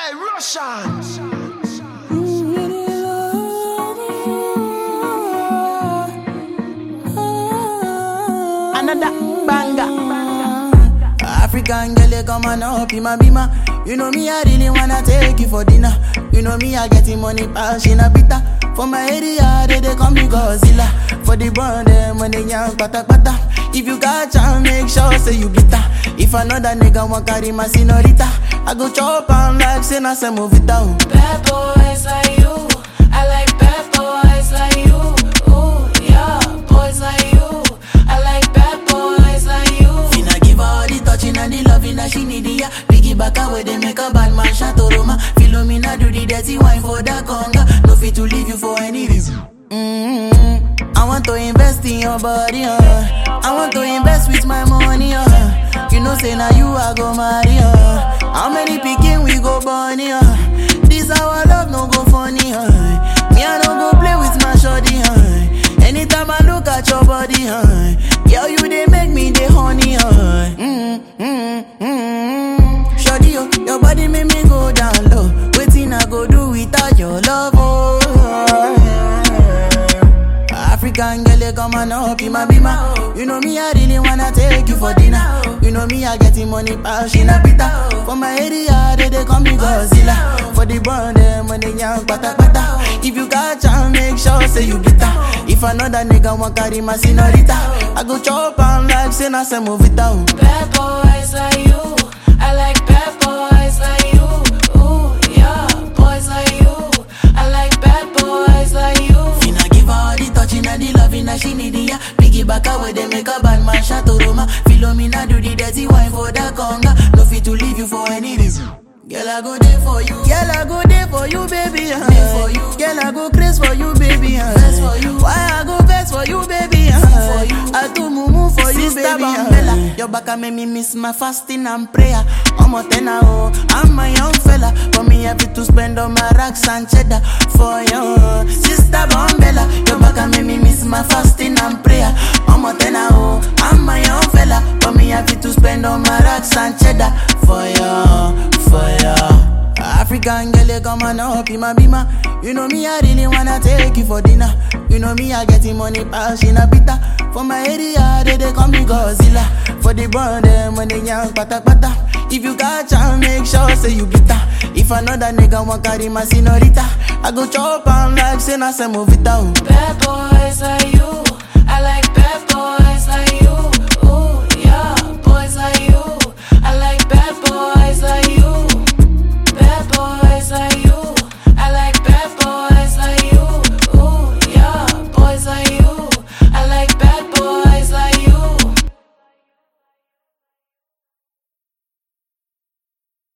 Hey, Russian! Another banger. African girl, you come on up in my bima. You know me, I really wanna take you for dinner. You know me, I getting money, passion a bitter. For my area, they call me Godzilla. For the brand, them when they young, pata pata. If you got chance, make sure say you bitter. If another nigga want carry my senorita, I go chop and like say na se move it down. Bad boys like you, I like bad boys like you. Ooh, yeah, boys like you, I like bad boys like you. Finna give her all the touching and the loving that she need, yeah. Piggyback away, they make a bad man Shatoroma. Philomena do the dirty wine for the conga. No fit to leave you for any reason. I want to invest in your body, I want to invest with my money, You know say now you I go marry, How many picking we go bunny, This our love no go funny, Me I don't go play with my shorty, Anytime I look at your body, Girl you they make me the honey, Shorty, your body make me go down low. Waiting I go do without your love, African girl, you come on up in my bima. You know me, I really wanna take you for dinner. You know me, I getting money, passion a bitter. For my area, they call me Godzilla. For the brand, them when they young, pata pata. If you got chance, make sure say you bitter. If another nigga want carry my senorita, I go chop and like say na se move it down. Bad boys like you, I like bad boys like you. Ooh, yeah, boys like you, I like bad boys like you. Finna give her all the touching and the loving that she need, yeah. Piggyback away, they make a bad man Shatoroma. Philomena do the dirty wine for the conga. No fit to leave you for any reason. Girl, I go there for you. Girl, I go there for you, baby. For you. Girl, I go crazy for you, baby. Best for you. Why I go best for you, baby? For you. I do mumu for you, Sister baby. Bambella. Your back make me miss my fasting and prayer. I'm a tenor, I'm a young fella. For me, happy to spend on my racks and cheddar for you. Sister Bambella. Your back make me miss my fasting and prayer. I'm a tenor, I'm a young fella. For me, happy to spend on my racks and cheddar for you. African girl, you come on up in my bima. You know me, I really wanna take you for dinner. You know me, I getting money, passion a bitter. For my area, they call me Godzilla. For the brand, them when they young, pata pata. If you got chance, make sure say you bitter. If another nigga want carry my senorita, I go chop and like say na se move it down. Bad boys like you, I like bad